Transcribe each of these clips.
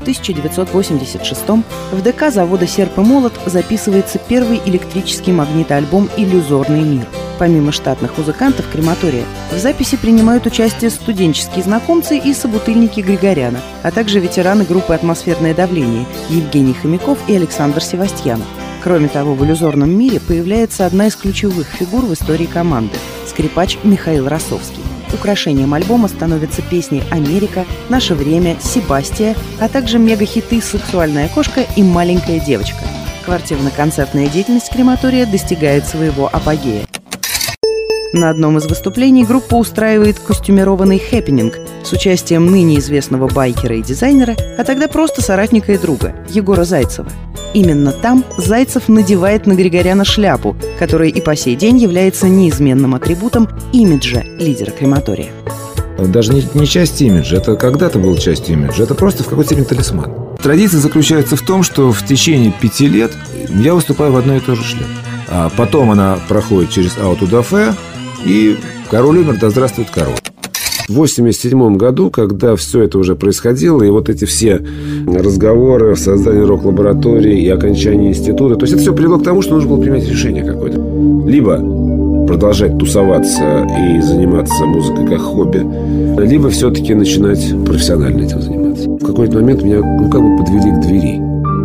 1986-м в ДК завода «Серп и молот» записывается первый электрический магнитоальбом «Иллюзорный мир». Помимо штатных музыкантов крематория, в записи принимают участие студенческие знакомцы и собутыльники Григоряна, а также ветераны группы «Атмосферное давление» Евгений Хомяков и Александр Севастьянов. Кроме того, в «Иллюзорном мире» появляется одна из ключевых фигур в истории команды – скрипач Михаил Росовский. Украшением альбома становятся песни «Америка», «Наше время», «Себастия», а также мегахиты «Сексуальная кошка» и «Маленькая девочка». Квартирно-концертная деятельность крематория достигает своего апогея. На одном из выступлений группа устраивает костюмированный хэппининг с участием ныне известного байкера и дизайнера, а тогда просто соратника и друга Егора Зайцева. Именно там Зайцев надевает на Григоряна шляпу, которая и по сей день является неизменным атрибутом имиджа лидера крематория. Даже не часть имиджа, это когда-то был частью имиджа, это просто в какой-то степени талисман. Традиция заключается в том, что в течение 5 лет я выступаю в одной и той же шляпе. А потом она проходит через аутодафе, и король умер, да здравствует король. В 1987 году, когда все это уже происходило, и вот эти все разговоры о создании рок-лаборатории и окончании института, то есть это все привело к тому, что нужно было принять решение какое-то. Либо продолжать тусоваться и заниматься музыкой как хобби, либо все-таки начинать профессионально этим заниматься. В какой-то момент меня как бы подвели к двери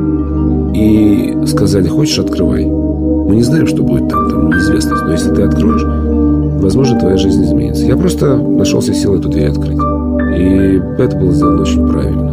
и сказали: хочешь, открывай. Мы не знаем, что будет там неизвестность, но если ты откроешь, возможно, твоя жизнь изменится. Я просто нашел себе силы эту дверь открыть. И это было сделано очень правильно.